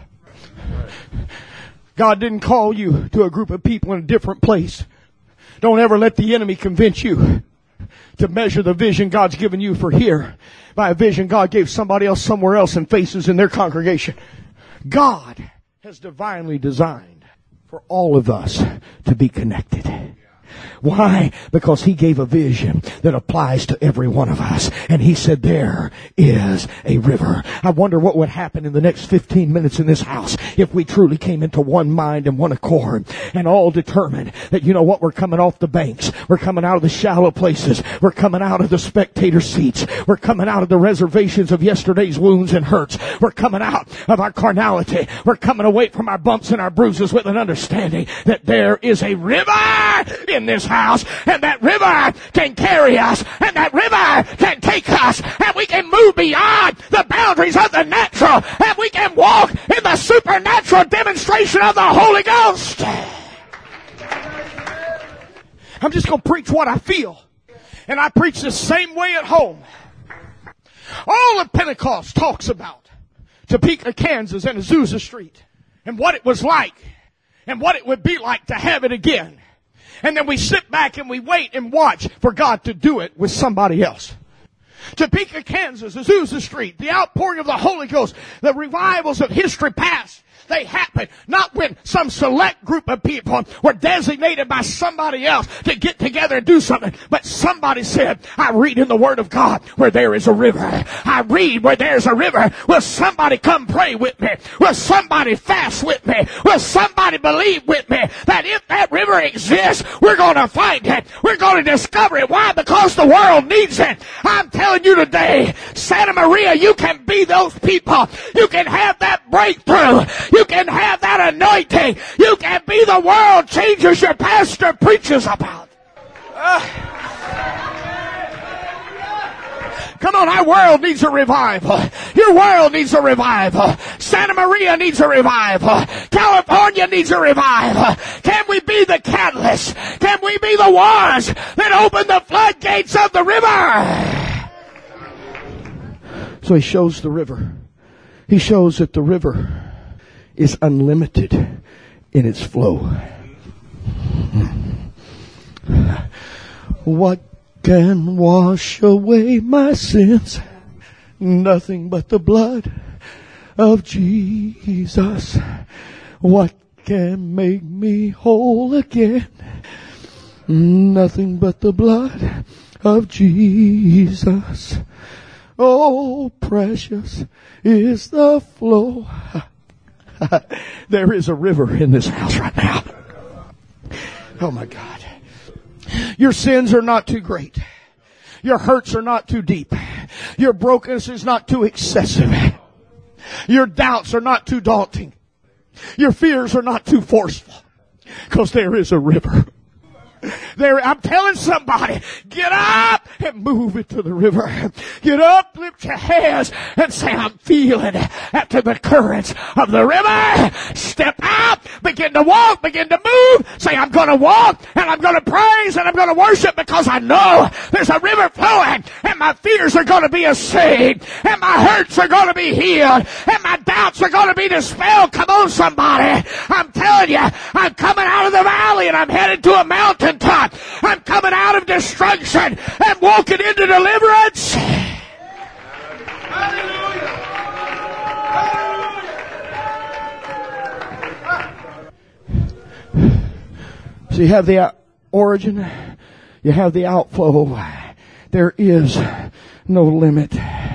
God didn't call you to a group of people in a different place. Don't ever let the enemy convince you to measure the vision God's given you for here by a vision God gave somebody else somewhere else and faces in their congregation. God has divinely designed for all of us to be connected. Why? Because He gave a vision that applies to every one of us. And He said there is a river. I wonder what would happen in the next 15 minutes in this house if we truly came into one mind and one accord and all determined that, you know what, we're coming off the banks. We're coming out of the shallow places. We're coming out of the spectator seats. We're coming out of the reservations of yesterday's wounds and hurts. We're coming out of our carnality. We're coming away from our bumps and our bruises with an understanding that there is a river in this house, and that river can carry us, and that river can take us, and we can move beyond the boundaries of the natural, and we can walk in the supernatural demonstration of the Holy Ghost. I'm just going to preach what I feel, and I preach the same way at home. All of Pentecost talks about Topeka, Kansas, and Azusa Street, and what it was like, and what it would be like to have it again. And then we sit back and we wait and watch for God to do it with somebody else. Topeka, Kansas, Azusa Street, the outpouring of the Holy Ghost, the revivals of history past, they happen not when some select group of people were designated by somebody else to get together and do something, but somebody said, I read in the Word of God where there is a river. I read where there's a river. Will somebody come pray with me? Will somebody fast with me? Will somebody believe with me that if that river exists, we're going to find it. We're going to discover it. Why? Because the world needs it. I'm telling you today, Santa Maria, you can be those people. You can have that breakthrough. You can have that anointing. You can be the world changers your pastor preaches about. Come on, our world needs a revival. Your world needs a revival. Santa Maria needs a revival. California needs a revival. Can we be the catalyst? Can we be the ones that open the floodgates of the river? So he shows the river. He shows that the river is unlimited in its flow. What can wash away my sins? Nothing but the blood of Jesus. What can make me whole again? Nothing but the blood of Jesus. Oh, precious is the flow. There is a river in this house right now. Oh my God. Your sins are not too great. Your hurts are not too deep. Your brokenness is not too excessive. Your doubts are not too daunting. Your fears are not too forceful. Because there is a river. There, I'm telling somebody, get up and move into the river. Get up, lift your hands, and say, I'm feeling after the currents of the river. Step out, begin to walk, begin to move. Say, I'm going to walk, and I'm going to praise, and I'm going to worship because I know there's a river flowing, and my fears are going to be assuaged, and my hurts are going to be healed, and my doubts are going to be dispelled. Come on, somebody. I'm telling you, I'm coming out of the valley, and I'm headed to a mountain top. I'm coming out of destruction and walking into deliverance. Hallelujah. Hallelujah. So you have the origin, you have the outflow. There is no limit.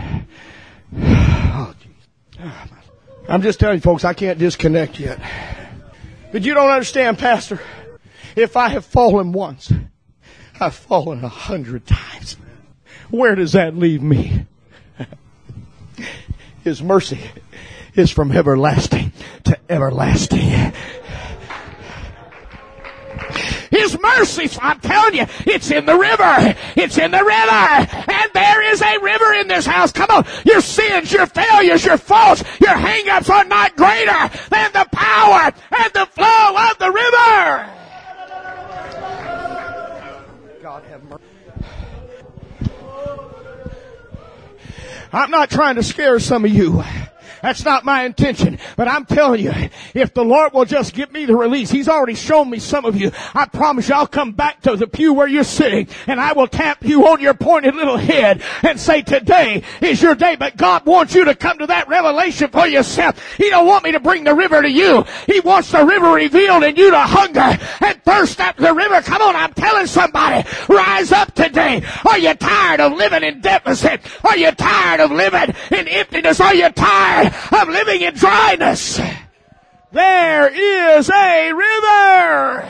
Oh, I'm just telling you, folks, I can't disconnect yet. But you don't understand, Pastor. If I have fallen once, I've fallen 100 times. Where does that leave me? His mercy is from everlasting to everlasting. His mercy, I'm telling you, it's in the river. It's in the river. And there is a river in this house. Come on. Your sins, your failures, your faults, your hang-ups are not greater than the power and the flow of the river. God have mercy. I'm not trying to scare some of you. That's not my intention. But I'm telling you, if the Lord will just give me the release, He's already shown me some of you. I promise you I'll come back to the pew where you're sitting and I will tap you on your pointed little head and say, today is your day. But God wants you to come to that revelation for yourself. He don't want me to bring the river to you. He wants the river revealed in you to hunger and thirst after the river. Come on, I'm telling somebody, rise up today. Are you tired of living in deficit? Are you tired of living in emptiness? Are you tired of living in dryness? There is a river.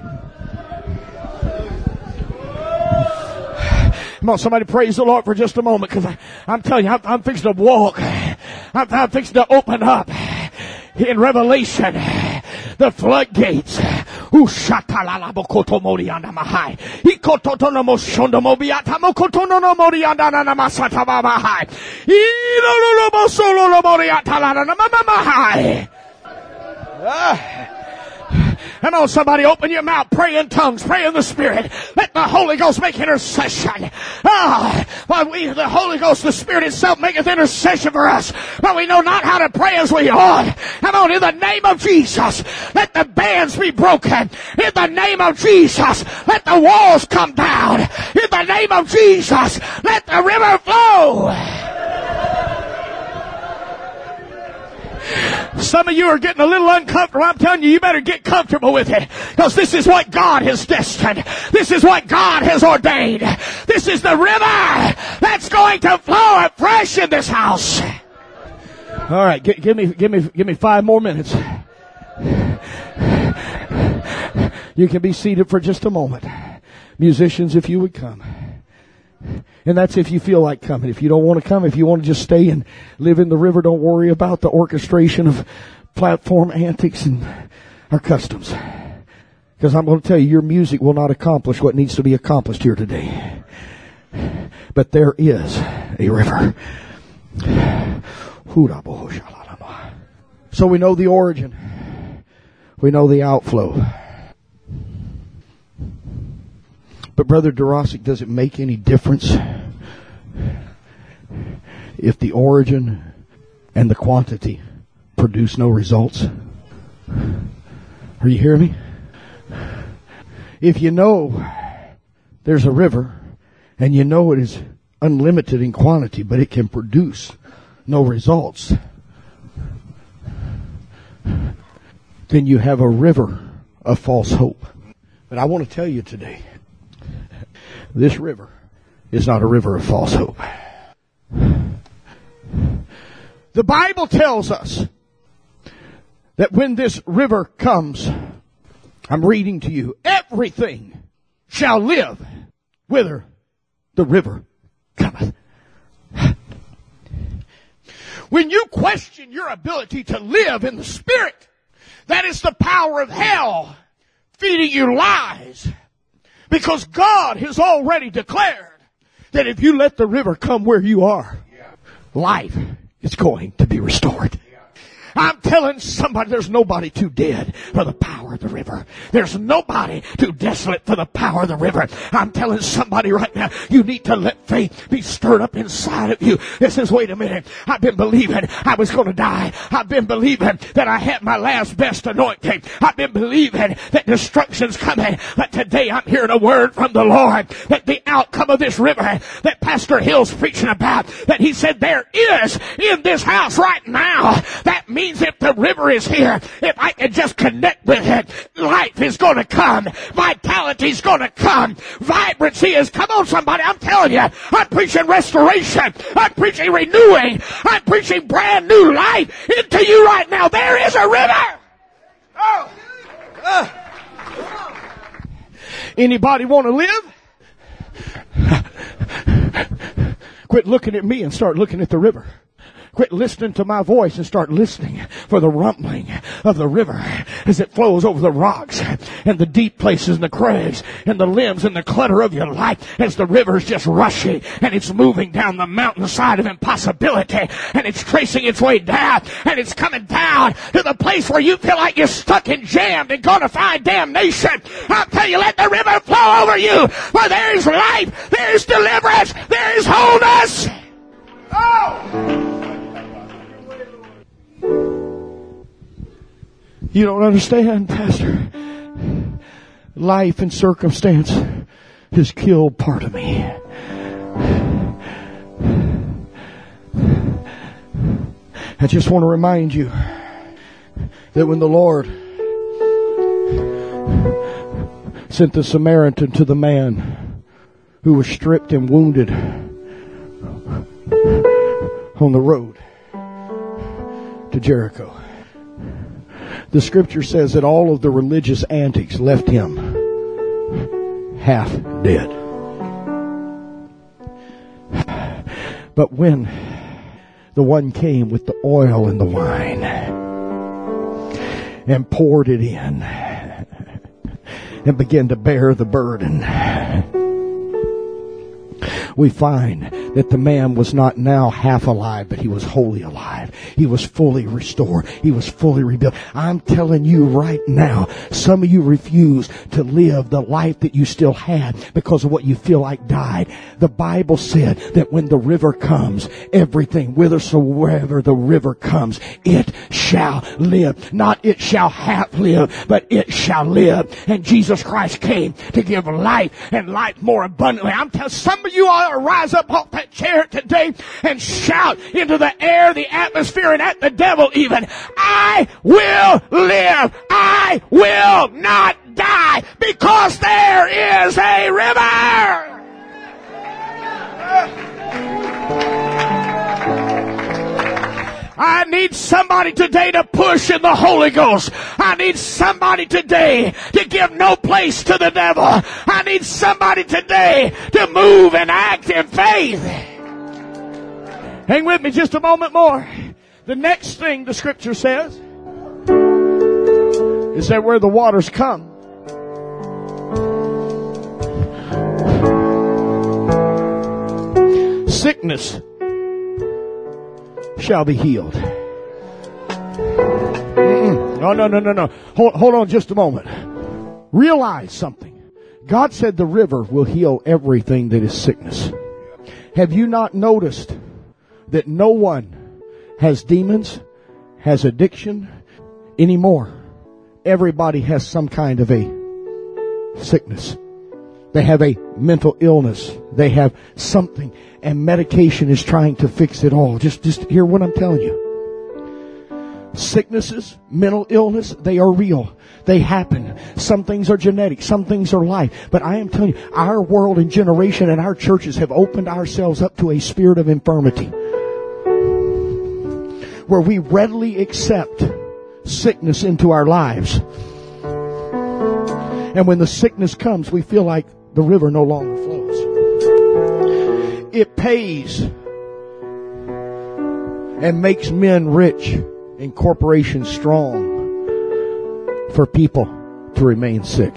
Come on, somebody praise the Lord for just a moment, because I'm telling you, I'm fixing to walk. I'm fixing to open up in Revelation the floodgates. Come on, somebody, open your mouth, pray in tongues, pray in the Spirit. Let the Holy Ghost make intercession. The Holy Ghost, the Spirit itself, maketh intercession for us. But we know not how to pray as we ought. Come on, in the name of Jesus, let the bands be broken. In the name of Jesus, let the walls come down. In the name of Jesus, let the river flow. Some of you are getting a little uncomfortable. I'm telling you, you better get comfortable with it. Because this is what God has destined. This is what God has ordained. This is the river that's going to flow afresh in this house. All right, give me 5 more minutes. You can be seated for just a moment. Musicians, if you would come. And that's if you feel like coming. If you don't want to come, if you want to just stay and live in the river, don't worry about the orchestration of platform antics and our customs. Because I'm going to tell you, your music will not accomplish what needs to be accomplished here today. But there is a river. So we know the origin. We know the outflow. But Brother Durasic, does it make any difference if the origin and the quantity produce no results? Are you hearing me? If you know there's a river and you know it is unlimited in quantity, but it can produce no results, then you have a river of false hope. But I want to tell you today, this river is not a river of false hope. The Bible tells us that when this river comes, I'm reading to you, everything shall live whither the river cometh. When you question your ability to live in the Spirit, that is the power of hell feeding you lies. Because God has already declared that if you let the river come where you are, life is going to be restored. I'm telling somebody, there's nobody too dead for the power of the river. There's nobody too desolate for the power of the river. I'm telling somebody right now, you need to let faith be stirred up inside of you. It says, wait a minute, I've been believing I was going to die. I've been believing that I had my last best anointing. I've been believing that destruction's coming. But today I'm hearing a word from the Lord that the outcome of this river that Pastor Hill's preaching about, that he said there is in this house right now. That means if the river is here, if I can just connect with it, life is going to come. Vitality is going to come. Vibrancy is, come on somebody, I'm telling you, I'm preaching restoration. I'm preaching renewing. I'm preaching brand new life into you right now. There is a river. Anybody want to live? Quit looking at me and start looking at the river. Quit listening to my voice and start listening for the rumbling of the river as it flows over the rocks and the deep places and the crags and the limbs and the clutter of your life as the river's just rushing and it's moving down the mountainside of impossibility and it's tracing its way down and it's coming down to the place where you feel like you're stuck and jammed and going to find damnation. I'll tell you, let the river flow over you, for there is life, there is deliverance, there is wholeness. Oh! You don't understand, Pastor. Life and circumstance has killed part of me. I just want to remind you that when the Lord sent the Samaritan to the man who was stripped and wounded on the road to Jericho, the scripture says that all of the religious antics left him half dead. But when the one came with the oil and the wine and poured it in and began to bear the burden, we find that the man was not now half alive, but he was wholly alive. He was fully restored. He was fully rebuilt. I'm telling you right now, some of you refuse to live the life that you still had because of what you feel like died. The Bible said that when the river comes, everything, whithersoever the river comes, it shall live. Not it shall have lived, but it shall live. And Jesus Christ came to give life and life more abundantly. I'm telling some of you ought to rise up off that chair today and shout into the air, the atmosphere, and at the devil even, I will live. I will not die because there is a river. I need somebody today to push in the Holy Ghost. I need somebody today to give no place to the devil. I need somebody today to move and act in faith. Hang with me just a moment more. The next thing the scripture says is that where the waters come, sickness shall be healed. No. Hold on just a moment. Realize something. God said the river will heal everything that is sickness. Have you not noticed that no one has demons, has addiction anymore? Everybody has some kind of a sickness. They have a mental illness. They have something, and medication is trying to fix it all. Just hear what I'm telling you. Sicknesses, mental illness, they are real. They happen. Some things are genetic. Some things are life. But I am telling you, our world and generation and our churches have opened ourselves up to a spirit of infirmity, where we readily accept sickness into our lives. And when the sickness comes, we feel like the river no longer flows. It pays and makes men rich and corporations strong for people to remain sick.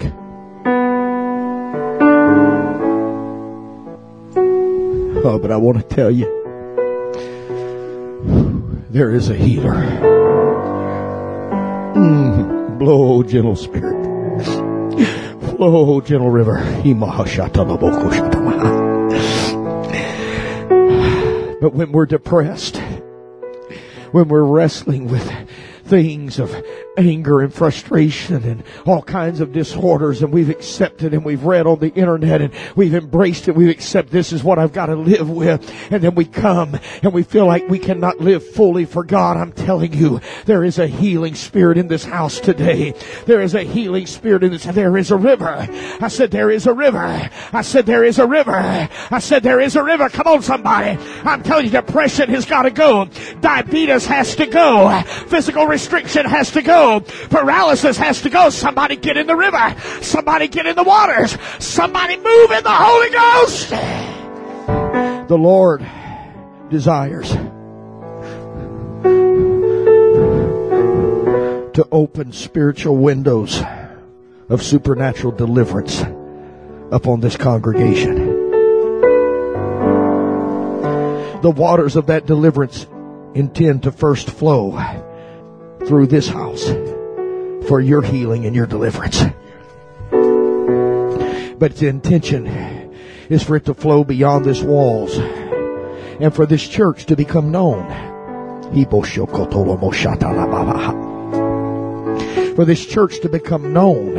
Oh, but I want to tell you, there is a healer. Blow, gentle spirit. Flow, gentle river. But when we're depressed, when we're wrestling with things of anger and frustration and all kinds of disorders, and we've accepted and we've read on the internet and we've embraced it, we've accepted this is what I've got to live with, and then we come and we feel like we cannot live fully for God. I'm telling you, there is a healing spirit in this house today. There is a healing spirit in this. There is a river. I said there is a river. I said there is a river. I said there is a river. Come on, somebody. I'm telling you, depression has got to go. Diabetes has to go. Physical restriction has to go. Paralysis has to go. Somebody get in the river. Somebody get in the waters. Somebody move in the Holy Ghost. The Lord desires to open spiritual windows of supernatural deliverance upon this congregation. The waters of that deliverance intend to first flow through this house for your healing and your deliverance. But the intention is for it to flow beyond this walls and for this church to become known. for this church to become known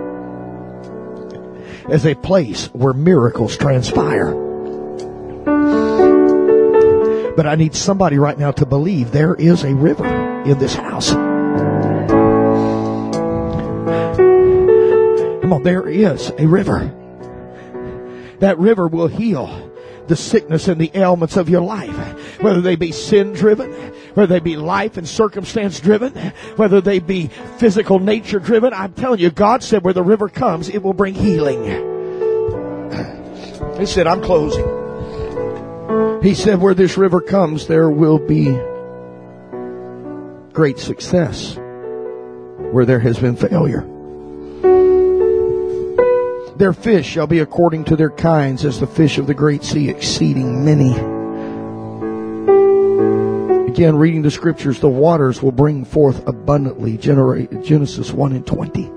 as a place where miracles transpire. But I need somebody right now to believe there is a river in this house. Come on, there is a river. That river will heal the sickness and the ailments of your life, whether they be sin driven, whether they be life and circumstance driven, whether they be physical nature driven. I'm telling you, God said where the river comes, it will bring healing. He said, I'm closing. He said where this river comes, there will be great success where there has been failure. Their fish shall be according to their kinds, as the fish of the great sea, exceeding many. Again, reading the scriptures, the waters will bring forth abundantly. Genesis 1:20.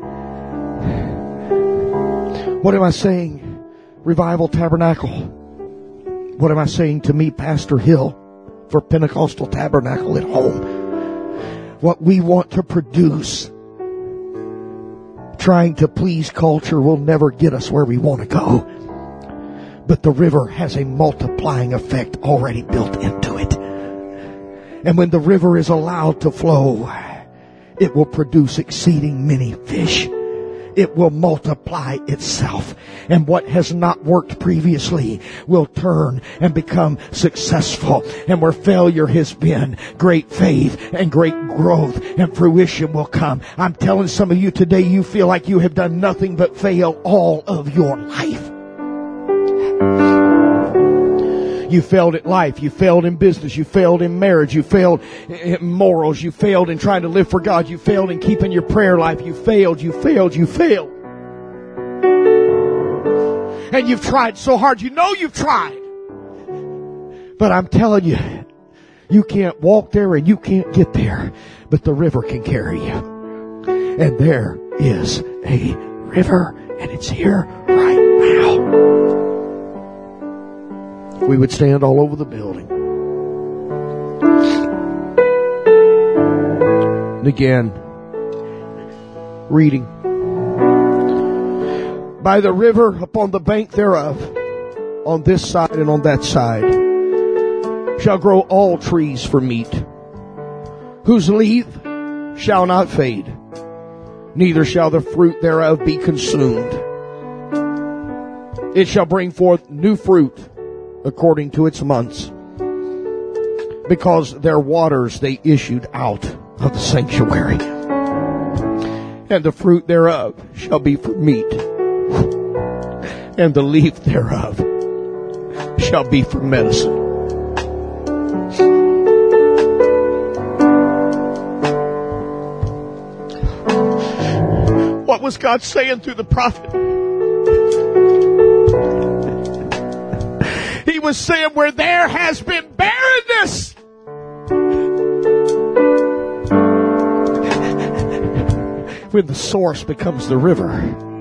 What am I saying? Revival Tabernacle. What am I saying to me, Pastor Hill, for Pentecostal Tabernacle at home? What we want to produce, trying to please culture, will never get us where we want to go. But the river has a multiplying effect already built into it. And when the river is allowed to flow, it will produce exceeding many fish. It will multiply itself. And what has not worked previously will turn and become successful. And where failure has been, great faith and great growth and fruition will come. I'm telling some of you today, you feel like you have done nothing but fail all of your life. You failed at life. You failed in business. You failed in marriage. You failed in morals. You failed in trying to live for God. You failed in keeping your prayer life. You failed. And you've tried so hard. You know you've tried. But I'm telling you, you can't walk there and you can't get there. But the river can carry you. And there is a river, and it's here right now. We would stand all over the building. And again, reading. By the river upon the bank thereof, on this side and on that side, shall grow all trees for meat, whose leaf shall not fade, neither shall the fruit thereof be consumed. It shall bring forth new fruit according to its months, because their waters they issued out of the sanctuary. And the fruit thereof shall be for meat, and the leaf thereof shall be for medicine. What was God saying through the prophet? He was saying where there has been barrenness, when the source becomes the river,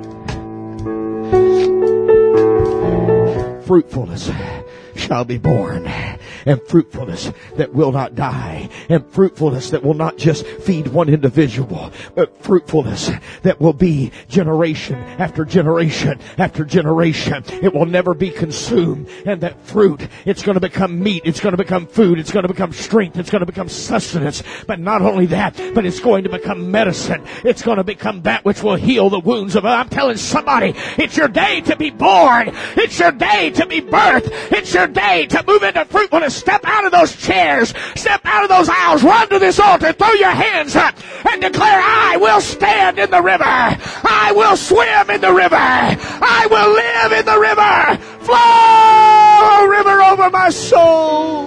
fruitfulness shall be born. And fruitfulness that will not die. And fruitfulness that will not just feed one individual, but fruitfulness that will be generation after generation after generation. It will never be consumed. And that fruit, it's going to become meat. It's going to become food. It's going to become strength. It's going to become sustenance. But not only that, but it's going to become medicine. It's going to become that which will heal the wounds of. I'm telling somebody, it's your day to be born. It's your day to be birthed. It's your day to move into fruitfulness. Step out of those chairs. Step out of those aisles. Run to this altar. Throw your hands up and declare, I will stand in the river. I will swim in the river. I will live in the river. Flow, river, over my soul.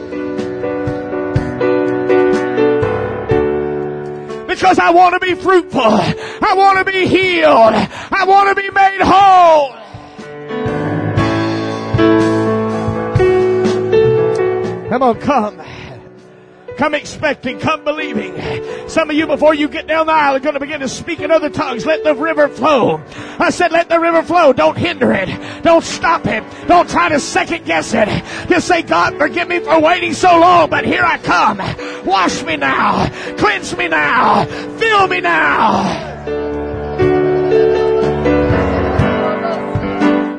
Because I want to be fruitful. I want to be healed. I want to be made whole. Come on, come. Come expecting, come believing. Some of you, before you get down the aisle, are going to begin to speak in other tongues. Let the river flow. I said, let the river flow. Don't hinder it. Don't stop it. Don't try to second guess it. Just say, God, forgive me for waiting so long, but here I come. Wash me now. Cleanse me now. Fill me now.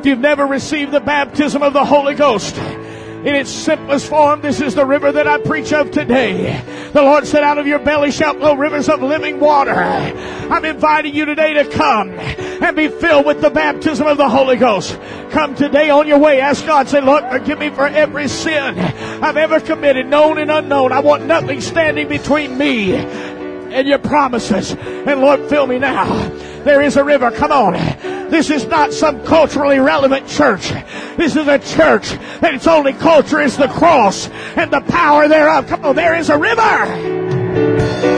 If you've never received the baptism of the Holy Ghost, in its simplest form, this is the river that I preach of today. The Lord said, out of your belly shall flow rivers of living water. I'm inviting you today to come and be filled with the baptism of the Holy Ghost. Come today on your way. Ask God, say, Lord, forgive me for every sin I've ever committed, known and unknown. I want nothing standing between me and your promises. And Lord, fill me now. There is a river. Come on. This is not some culturally relevant church. This is a church that its only culture is the cross and the power thereof. Come on, there is a river.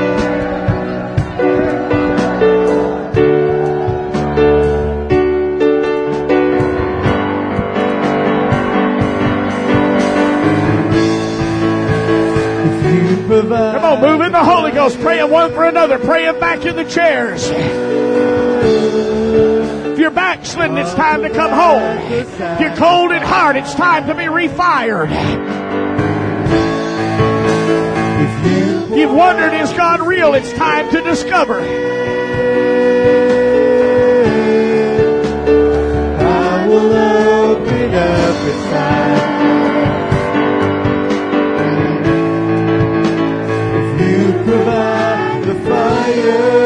Come on, move in the Holy Ghost, praying one for another, praying back in the chairs. If you're backslidden, it's time to come home. If you're cold at heart, it's time to be refired. If you've wondered, is God real? It's time to discover. I will open up inside. Provide the fire.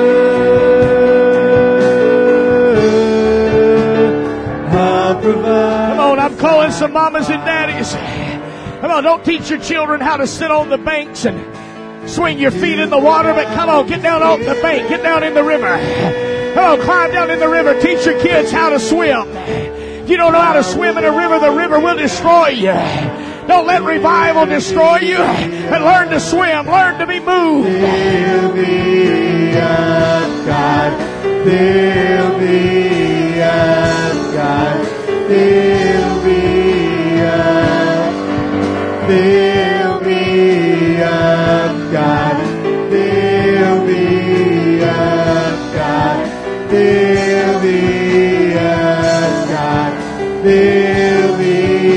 I'll provide. Come on, I'm calling some mamas and daddies. Come on, don't teach your children how to sit on the banks and swing your feet in the water, but come on, get down off the bank, get down in the river. Come on, climb down in the river, teach your kids how to swim. If you don't know how to swim in a river, the river will destroy you. Don't let revival destroy you, but learn to swim, learn to be moved. Fill me up, God. Fill me up, God. Fill me up. Fill me up, God. Fill me up, God. Fill me up, God. Fill me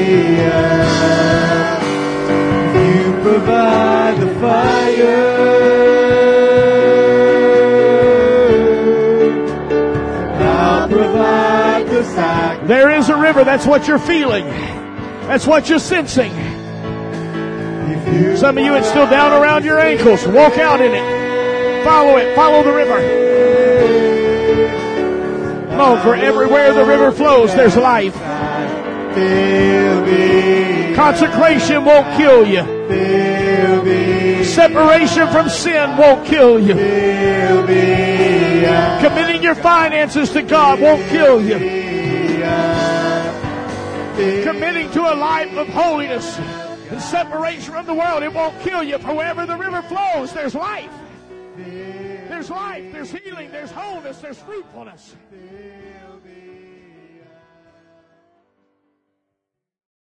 up. You provide the fire. I'll provide the sacrifice. There is a river. That's what you're feeling. That's what you're sensing. Some of you, it's still down around your ankles. Walk out in it. Follow it. Follow the river. Come on, for everywhere the river flows, there's life. Consecration won't kill you. Separation from sin won't kill you. Committing your finances to God won't kill you. Committing to a life of holiness and separation from the world, it won't kill you. For wherever the river flows, there's life. There's life, there's healing, there's wholeness, there's fruitfulness.